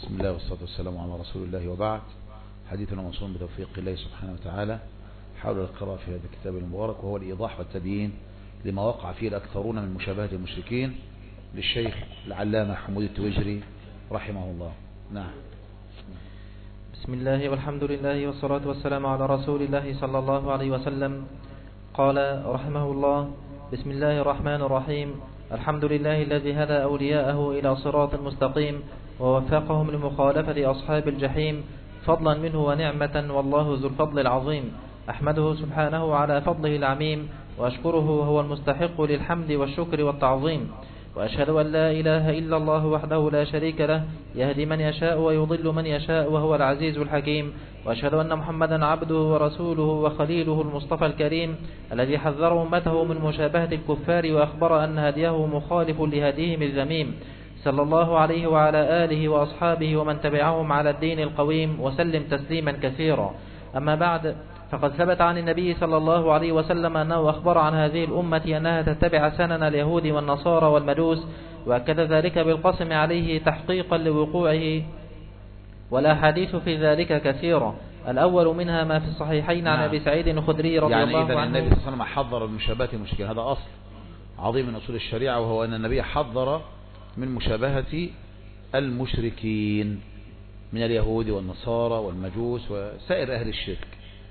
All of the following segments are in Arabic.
بسم الله والصلاة والسلام على رسول الله، وبعد. حديثنا موصول بتوفيق الله سبحانه وتعالى حول القراءة في هذا الكتاب المبارك، وهو الإيضاح والتبيين لما وقع فيه الأكثرون من مشابهة المشركين للشيخ العلامة حمود التويجري رحمه الله. نعم. بسم الله والحمد لله والصلاة والسلام على رسول الله صلى الله عليه وسلم. قال رحمه الله: بسم الله الرحمن الرحيم. الحمد لله الذي هدى أولياءه إلى صراط مستقيم ووفقهم لمخالفة أصحاب الجحيم فضلا منه ونعمة، والله ذو الفضل العظيم. أحمده سبحانه على فضله العميم، وأشكره وهو المستحق للحمد والشكر والتعظيم. وأشهد أن لا إله إلا الله وحده لا شريك له، يهدي من يشاء ويضل من يشاء وهو العزيز الحكيم. وأشهد أن محمدا عبده ورسوله وخليله المصطفى الكريم، الذي حذر أمته من مشابهة الكفار وأخبر أن هديه مخالف لهديهم الذميم، صلى الله عليه وعلى آله وأصحابه ومن تبعهم على الدين القويم، وسلم تسليما كثيرا. أما بعد، فقد ثبت عن النبي صلى الله عليه وسلم أنه أخبر عن هذه الأمة أنها تتبع سنن اليهود والنصارى والمجوس، وأكد ذلك بالقسم عليه تحقيقا لوقوعه، والأحاديث في ذلك كثيرة. الأول منها ما في الصحيحين عن أبي سعيد الخدري رضي الله عنه. يعني النبي صلى الله عليه وسلم حذر من مشابهة المشركين، هذا أصل عظيم من أصول الشريعة، وهو أن النبي حذر من مشابهة المشركين من اليهود والنصارى والمجوس وسائر أهل الشرك،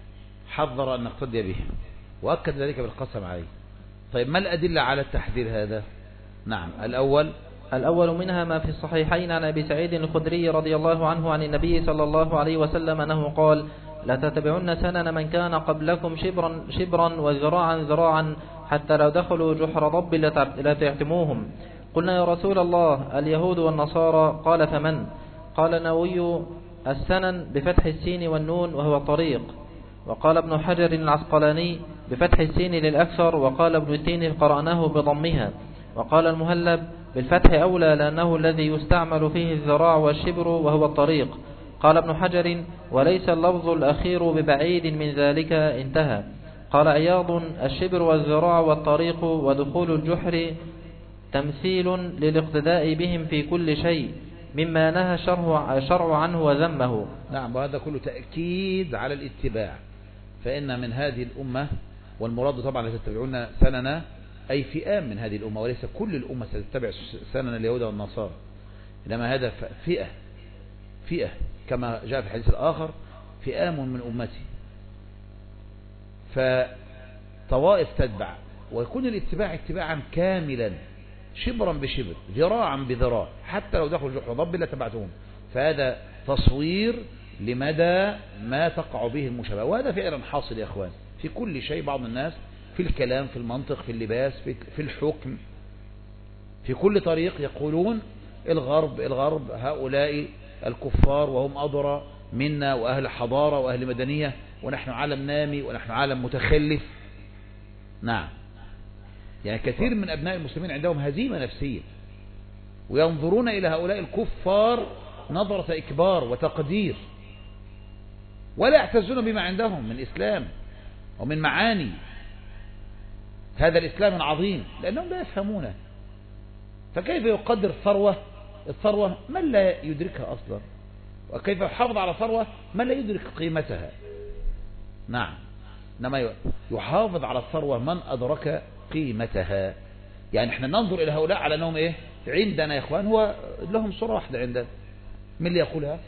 حذر أن نقتدي بهم، وأكد ذلك بالقسم عليه. طيب، ما الأدلة على التحذير هذا؟ نعم. الأول منها ما في الصحيحين عن أبي سعيد الخدري رضي الله عنه عن النبي صلى الله عليه وسلم أنه قال: لا تتبعن سنن من كان قبلكم شبرا وذراعا ذراعا، حتى لو دخلوا جحر ضب لتعتموهم. قلنا: يا رسول الله، اليهود والنصارى؟ قال: فمن؟ قال النووي: السنن بفتح السين والنون وهو طريق. وقال ابن حجر العسقلاني: بفتح السين للأكثر، وقال ابن التين قرأناه بضمها. وقال المهلب: بالفتح أولى، لأنه الذي يستعمل فيه الذراع والشبر وهو الطريق. قال ابن حجر: وليس اللفظ الأخير ببعيد من ذلك. انتهى. قال عياض: الشبر والذراع والطريق ودخول الجحر تمثيل للاقتداء بهم في كل شيء مما نهى الشرع عنه وذمه. نعم، وهذا كله تأكيد على الاتباع، فإن من هذه الأمة، والمراد طبعا لتتبعون سننا أي فئام من هذه الأمة، وليس كل الأمة ستتبع سنن اليهود والنصارى، إنما هذا فئة كما جاء في الحديث الآخر: فئام من أمتي. فطوائف تتبع، ويكون الاتباع اتباعا كاملا، شبرا بشبر، ذراعا بذراع، حتى لو دخلوا جحر ضب لتبعتهم. فهذا تصوير لمدى ما تقع به المشابهة، وهذا فعلا حاصل يا أخوان في كل شيء. بعض الناس في الكلام، في المنطق، في اللباس، في الحكم، في كل طريق يقولون الغرب هؤلاء الكفار، وهم أدرى منا، وأهل حضارة وأهل مدنية، ونحن عالم نامي، ونحن عالم متخلف. نعم، يعني كثير من أبناء المسلمين عندهم هزيمة نفسية، وينظرون إلى هؤلاء الكفار نظرة إكبار وتقدير، ولا يعتزون بما عندهم من إسلام ومن معاني هذا الإسلام العظيم، لأنهم لا يفهمونه. فكيف يقدر الثروة من لا يدركها أصلا، وكيف يحافظ على ثروة من لا يدرك قيمتها؟ نعم، إنما يحافظ على الثروة من أدرك قيمتها. يعني احنا ننظر إلى هؤلاء على أنهم إيه عندنا يا إخوان؟ هو لهم صورة واحدة عندنا، من اللي يقولها؟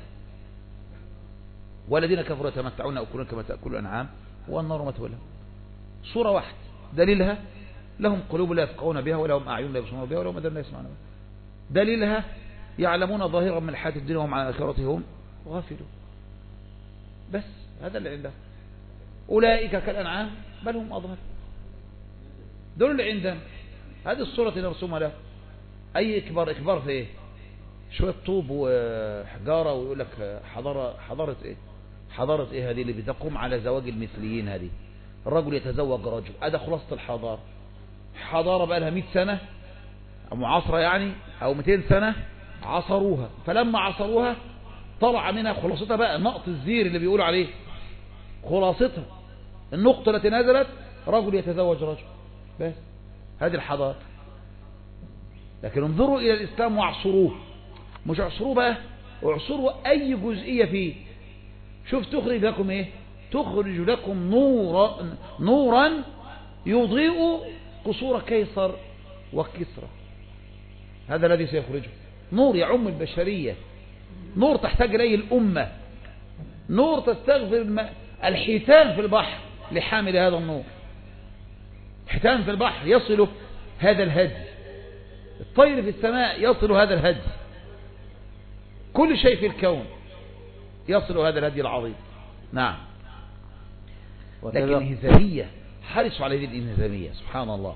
والذين كفروا يتمتعون ويأكلون كما تأكل الأنعام والنار مثوى لهم. صورة واحدة، دليلها: لهم قلوب لا يفقهون بها، ولهم أعين لا يبصرون بها، ولهم آذان لا يسمعون بها. دليلها: يعلمون ظاهرا من الحياة الدنيا وهم عن آخرتهم غافلون. بس هذا اللي عندهم. أولئك كالأنعام بل هم أضل. دول اللي عندنا هذه الصورة اللي نرسمها له. أي إكبار في إيه؟ شوية طوب وحجارة، ويقول لك حضارة إيه هذه اللي بتقوم على زواج المثليين؟ هذه الرجل يتزوج رجل، هذا خلاصة الحضارة. حضارة بقى لها 100 سنة أو معاصرة يعني، أو 200 سنة عصروها، فلما عصروها طلع منها خلاصتها بقى نقط الزير اللي بيقولوا عليه، خلاصتها النقطة التي نزلت: رجل يتزوج رجل. بس هذه الحضارة. لكن انظروا إلى الإسلام واعصروه، مش اعصروه بقى اعصروا أي جزئية فيه. شوف تخرج لكم إيه؟ تخرج لكم نورا يضيء قصور كيصر وكسرى. هذا الذي سيخرجه نور يعم البشرية، نور تحتاج إليه الأمة، نور تستغفر الحيتان في البحر لحامل هذا النور. الحيتان في البحر يصل هذا الهدي، الطير في السماء يصل هذا الهدي، كل شيء في الكون يصل هذا الهدي العظيم. نعم. لكن الانهزامية حرصوا على هذه الانهزامية، سبحان الله.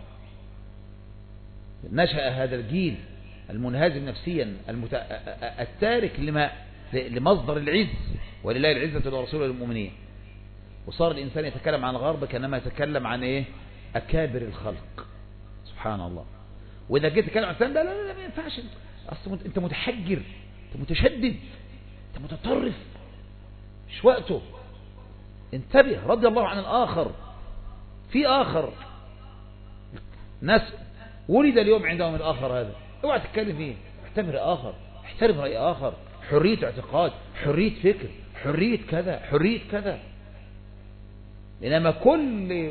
نشأ هذا الجيل المنهزم نفسيا التارك لمصدر العز، ولله العزة ورسوله للمؤمنين. وصار الإنسان يتكلم عن الغرب كأنما يتكلم عن إيه؟ أكابر الخلق، سبحان الله. وإذا جيت تتكلم عن الإنسان لا لا لا ما ينفعش، أصلا أنت متحجر، أنت متشدد، أنت متطرف، مش وقته. انتبه، رضي الله عن الآخر. في آخر ناس ولد اليوم عندهم الآخر هذا، اوعى تتكلم فيه. احترم آخر، احترم رأي آخر، حرية اعتقاد، حرية فكر، حرية كذا، حرية كذا. إنما كل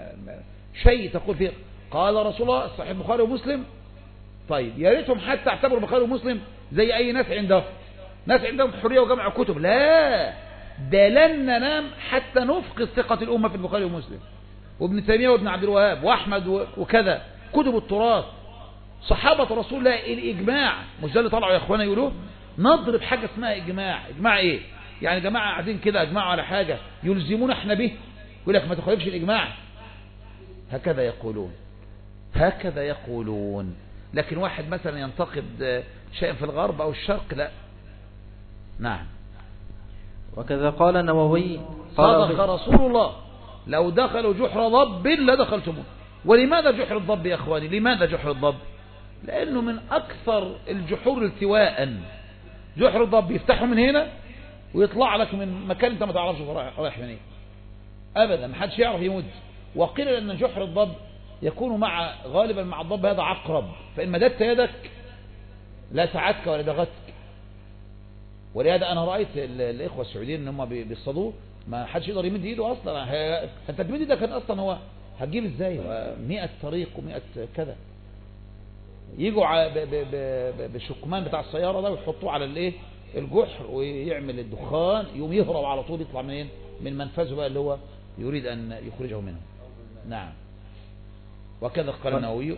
شيء تقول فيه قال رسول الله، صحيح البخاري ومسلم، طيب يا ريتهم حتى اعتبروا البخاري ومسلم زي أي ناس عندهم، ناس عندهم حرية وجمع كتب. لا، ده لن ننام حتى نفقد ثقة الأمة في البخاري ومسلم وابن تيمية وابن عبد الوهاب وأحمد وكذا، كتب التراث، صحابة رسول الله، الإجماع. مش ده اللي طلعوا يا إخوانا يقولوا نضرب حاجة اسمها إجماع؟ إجماع إيه؟ يعني جماعة قاعدين كده أجمعوا على حاجة يلزمون احنا به، يقول لك ما تخالفش الإجماع. هكذا يقولون، هكذا يقولون. لكن واحد مثلا ينتقد شيء في الغرب أو الشرق، لا. نعم. وكذا قال النووي صدق رسول الله لو دخلوا جحر ضب لدخلتموه. ولماذا جحر الضب يا أخواني؟ لماذا جحر الضب؟ لأنه من أكثر الجحور التواء. جحر الضب يفتحه من هنا ويطلع لك من مكان انت ما تعرفش رايح منين أبدا، ما حدش يعرف يمد. وقيل أن جحر الضب يكون غالبا مع الضب هذا عقرب، فإن مددت يدك لا سعتك ولا دغتك. ولهذا أنا رأيت الإخوة السعوديين أنهم بيصطادوه ما حدش يقدر يمد إيده أصلا. أنت تمد إيدك أصلا، هو هتجيب إزاي؟ 100 طريق و100 كذا. يجوا بالشكمان بتاع السيارة ده ويحطوه على الايه الجحر ويعمل الدخان، يوم يهرب على طول، يطلع منين؟ من منفذه بقى اللي هو يريد أن يخرجه منه. نعم. وكذا قال النووي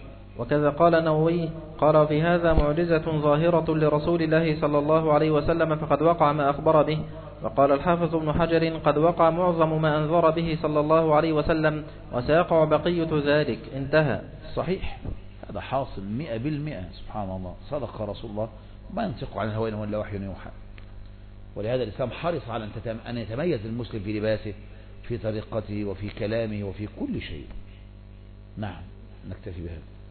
قال في هذا معجزة ظاهرة لرسول الله صلى الله عليه وسلم فقد وقع ما أخبر به. وقال الحافظ ابن حجر قد وقع معظم ما أنذر به صلى الله عليه وسلم وسيقع بقية ذلك. انتهى. صحيح، هذا حاصل 100%. سبحان الله، صدق رسول الله، ما ينطق عن الهوى ولا وحي يوحى. ولهذا الإسلام حرص على أن يتميز المسلم في لباسه، في طريقته، وفي كلامه، وفي كل شيء. نعم، نكتفي بهذا.